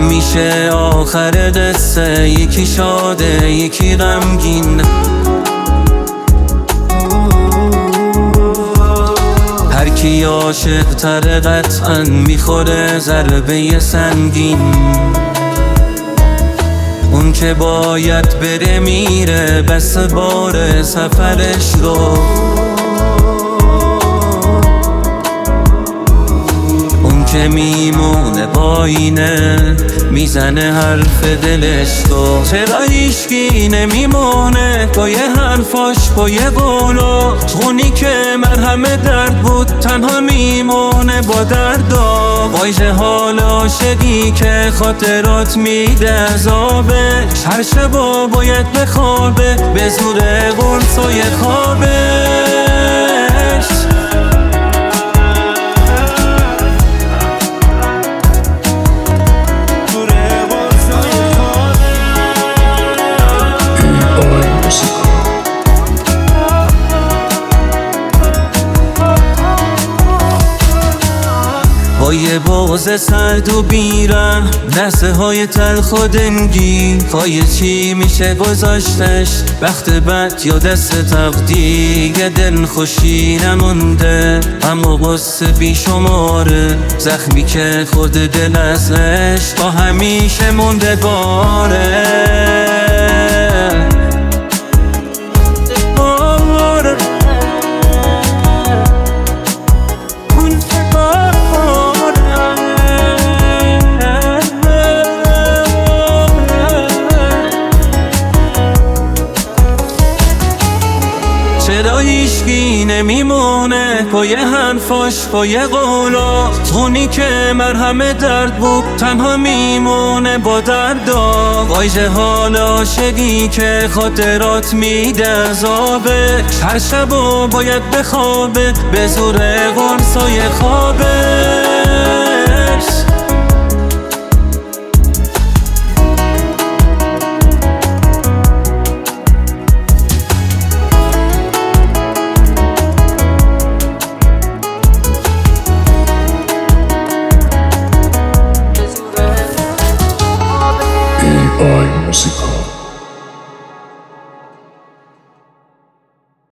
همیشه آخر قصه یکی شاده یکی غمگین. هر کی عاشق تره قطعا میخوره ضربه سنگین. اون که باید بره میره بس بار سفرش رو. اون که میمونه با اینه میزنه حرف دلش رو. چرا هیچکی نمیمونه پای حرفاش پای قولو؟ خونی که مرهم درد بود تنها میمونه با دردا. وای حال عاشقی که خاطرات میده عذابش. هر شبا باید بخوابه به زور قرصای خوابش. با یه بغض سرد و بیرم لحظه های تلخ و دنگی. پای چی میشه گذاشتش وقت بد یا دست تقدیر؟ دل خوشی نمونده اما غصه بی شماره. زخمی که خود دل ازش تا همیشه مونده باره. چرا هیچکی نمیمونه پای حرفاش پای قولا؟ خونی که مرهم درد بود تنها میمونه با دردا. وای حال عاشقی که خاطرات میده عذابش. هر شبا باید بخوابه به زور قرصای خوابش.